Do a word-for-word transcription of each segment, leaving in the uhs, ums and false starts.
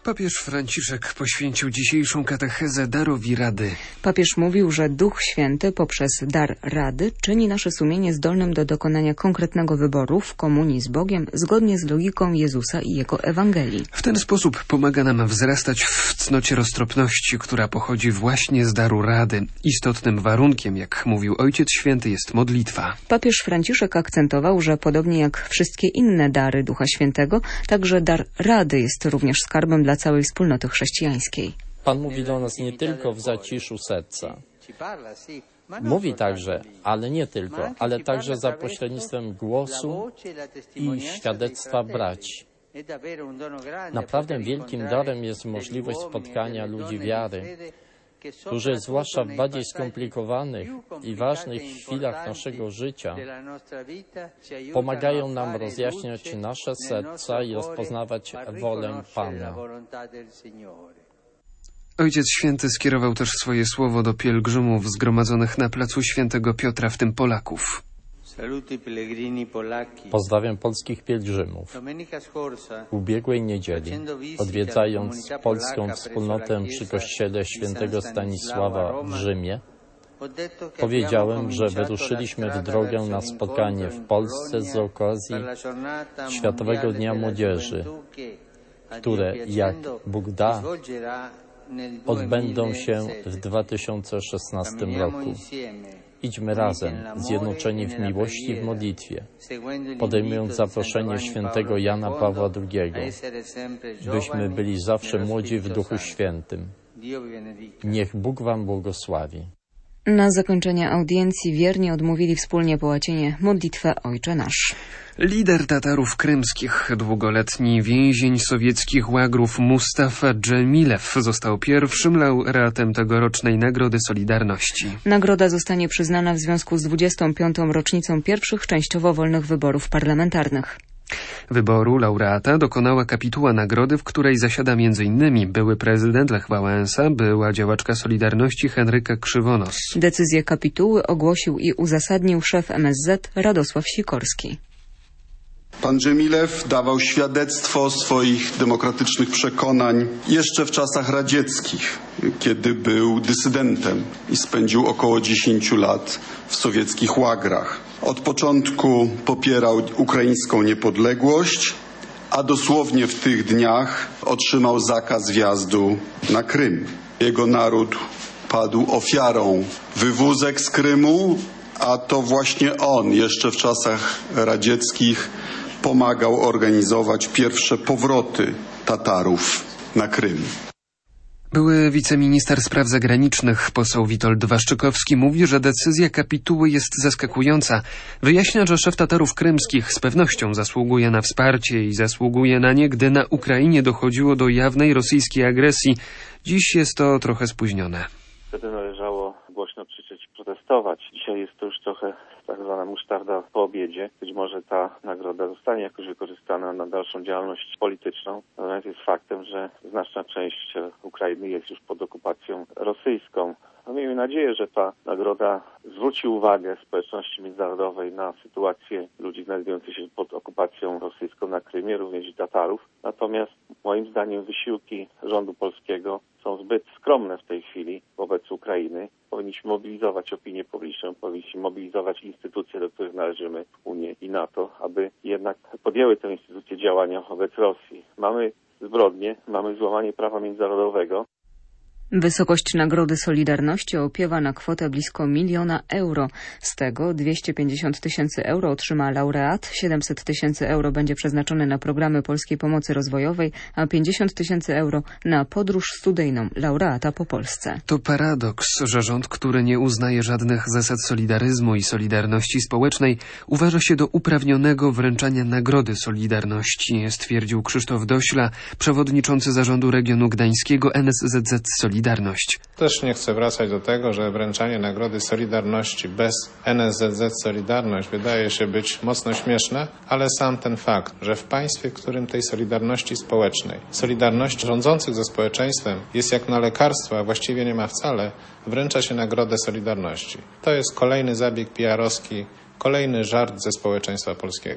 Papież Franciszek poświęcił dzisiejszą katechezę darowi rady. Papież mówił, że Duch Święty poprzez dar rady czyni nasze sumienie zdolnym do dokonania konkretnego wyboru w komunii z Bogiem zgodnie z logiką Jezusa i Jego Ewangelii. W ten sposób pomaga nam wzrastać w cnocie roztropności, która pochodzi właśnie z daru rady. Istotnym warunkiem, jak mówił Ojciec Święty, jest modlitwa. Papież Franciszek akcentował, że podobnie jak wszystkie inne dary Ducha Świętego, także dar rady jest również skarbem dla całej wspólnoty chrześcijańskiej. Pan mówi do nas nie tylko w zaciszu serca. Mówi także, ale nie tylko, ale także za pośrednictwem głosu i świadectwa braci. Naprawdę wielkim darem jest możliwość spotkania ludzi wiary, którzy zwłaszcza w bardziej skomplikowanych i ważnych chwilach naszego życia pomagają nam rozjaśniać nasze serca i rozpoznawać wolę Pana. Ojciec Święty skierował też swoje słowo do pielgrzymów zgromadzonych na placu Świętego Piotra, w tym Polaków. Pozdrawiam polskich pielgrzymów. W ubiegłej niedzieli, odwiedzając polską wspólnotę przy kościele Świętego Stanisława w Rzymie, powiedziałem, że wyruszyliśmy w drogę na spotkanie w Polsce z okazji Światowego Dnia Młodzieży, które, jak Bóg da, odbędą się w dwa tysiące szesnastym roku. Idźmy razem, zjednoczeni w miłości i w modlitwie, podejmując zaproszenie świętego Jana Pawła drugiego, byśmy byli zawsze młodzi w Duchu Świętym. Niech Bóg wam błogosławi. Na zakończenie audiencji wierni odmówili wspólnie po łacinie modlitwę Ojcze Nasz. Lider Tatarów krymskich, długoletni więzień sowieckich łagrów Mustafa Dżemilew został pierwszym laureatem tegorocznej Nagrody Solidarności. Nagroda zostanie przyznana w związku z dwudziestą piątą rocznicą pierwszych częściowo wolnych wyborów parlamentarnych. Wyboru laureata dokonała kapituła nagrody, w której zasiada między innymi były prezydent Lech Wałęsa, była działaczka Solidarności Henryka Krzywonos. Decyzję kapituły ogłosił i uzasadnił szef M S Z Radosław Sikorski. Pan Dżemilew dawał świadectwo swoich demokratycznych przekonań jeszcze w czasach radzieckich, kiedy był dysydentem i spędził około dziesięć lat w sowieckich łagrach. Od początku popierał ukraińską niepodległość, a dosłownie w tych dniach otrzymał zakaz wjazdu na Krym. Jego naród padł ofiarą wywózek z Krymu, a to właśnie on jeszcze w czasach radzieckich pomagał organizować pierwsze powroty Tatarów na Krym. Były wiceminister spraw zagranicznych, poseł Witold Waszczykowski, mówi, że decyzja kapituły jest zaskakująca. Wyjaśnia, że szef Tatarów krymskich z pewnością zasługuje na wsparcie i zasługuje na nie, gdy na Ukrainie dochodziło do jawnej rosyjskiej agresji. Dziś jest to trochę spóźnione. Wtedy należało głośno krzyczeć, protestować. Dzisiaj jest to już trochę tak zwana musztarda po obiedzie. Być może ta nagroda zostanie jakoś wykorzystana na dalszą działalność polityczną. Natomiast jest faktem, że znaczna część Ukrainy jest już pod okupacją rosyjską. No, miejmy nadzieję, że ta nagroda zwróci uwagę społeczności międzynarodowej na sytuację ludzi znajdujących się pod okupacją rosyjską na Krymie, również i Tatarów. Natomiast moim zdaniem wysiłki rządu polskiego są zbyt skromne w tej chwili wobec Ukrainy. Powinniśmy mobilizować opinię publiczną, powinniśmy mobilizować instytucje, do których należymy, Unię i NATO, aby jednak podjęły te instytucje działania wobec Rosji. Mamy zbrodnie, mamy złamanie prawa międzynarodowego. Wysokość Nagrody Solidarności opiewa na kwotę blisko miliona euro. Z tego dwieście pięćdziesiąt tysięcy euro otrzyma laureat, siedemset tysięcy euro będzie przeznaczone na programy polskiej pomocy rozwojowej, a pięćdziesiąt tysięcy euro na podróż studyjną laureata po Polsce. To paradoks, że rząd, który nie uznaje żadnych zasad solidaryzmu i solidarności społecznej, uważa się do uprawnionego wręczania Nagrody Solidarności, stwierdził Krzysztof Dośla, przewodniczący zarządu regionu gdańskiego N S Z Z Solidarność. Solidarność. Też nie chcę wracać do tego, że wręczanie Nagrody Solidarności bez N S Z Z Solidarność wydaje się być mocno śmieszne, ale sam ten fakt, że w państwie, w którym tej solidarności społecznej, solidarności rządzących ze społeczeństwem jest jak na lekarstwo, a właściwie nie ma wcale, wręcza się Nagrodę Solidarności. To jest kolejny zabieg P R owski, kolejny żart ze społeczeństwa polskiego.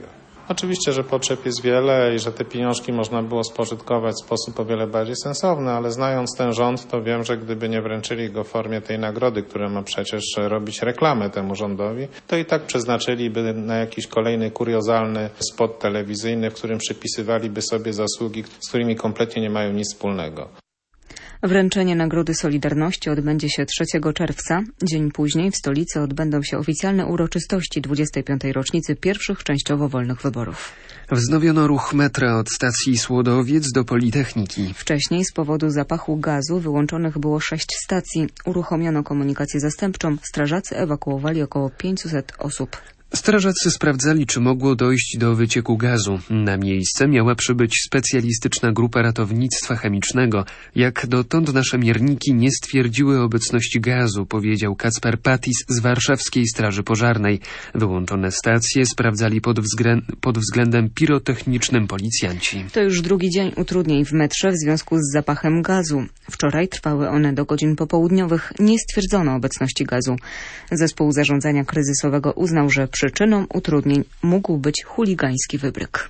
Oczywiście, że potrzeb jest wiele i że te pieniążki można było spożytkować w sposób o wiele bardziej sensowny, ale znając ten rząd, to wiem, że gdyby nie wręczyli go w formie tej nagrody, która ma przecież robić reklamę temu rządowi, to i tak przeznaczyliby na jakiś kolejny kuriozalny spot telewizyjny, w którym przypisywaliby sobie zasługi, z którymi kompletnie nie mają nic wspólnego. Wręczenie Nagrody Solidarności odbędzie się trzeciego czerwca. Dzień później w stolicy odbędą się oficjalne uroczystości dwudziestej piątej rocznicy pierwszych częściowo wolnych wyborów. Wznowiono ruch metra od stacji Słodowiec do Politechniki. Wcześniej z powodu zapachu gazu wyłączonych było sześć stacji. Uruchomiono komunikację zastępczą. Strażacy ewakuowali około pięćset osób. Strażacy sprawdzali, czy mogło dojść do wycieku gazu. Na miejsce miała przybyć specjalistyczna grupa ratownictwa chemicznego. Jak dotąd nasze mierniki nie stwierdziły obecności gazu, powiedział Kacper Patis z warszawskiej Straży Pożarnej. Wyłączone stacje sprawdzali pod, wzglę- pod względem pirotechnicznym policjanci. To już drugi dzień utrudnień w metrze w związku z zapachem gazu. Wczoraj trwały one do godzin popołudniowych. Nie stwierdzono obecności gazu. Zespół Zarządzania Kryzysowego uznał, że przyczyną utrudnień mógł być chuligański wybryk.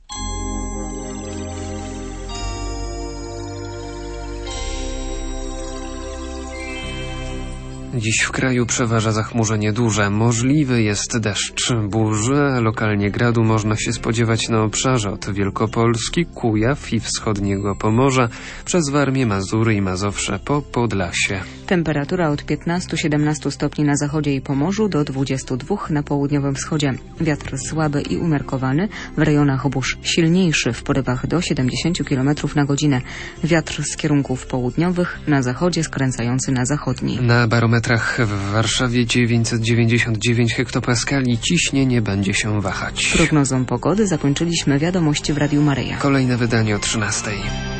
Dziś w kraju przeważa zachmurzenie duże. Możliwy jest deszcz, burzy, a lokalnie gradu można się spodziewać na obszarze od Wielkopolski, Kujaw i wschodniego Pomorza, przez Warmię, Mazury i Mazowsze po Podlasie. Temperatura od piętnastu do siedemnastu stopni na zachodzie i Pomorzu do dwudziestu dwóch na południowym wschodzie. Wiatr słaby i umiarkowany, w rejonach burz silniejszy w porywach do siedemdziesięciu kilometrów na godzinę. Wiatr z kierunków południowych, na zachodzie skręcający na zachodni. Na barometrach w Warszawie dziewięćset dziewięćdziesiąt dziewięć hektopaskali, ciśnienie będzie się wahać. Prognozą pogody zakończyliśmy wiadomości w Radiu Maryja. Kolejne wydanie o trzynastej.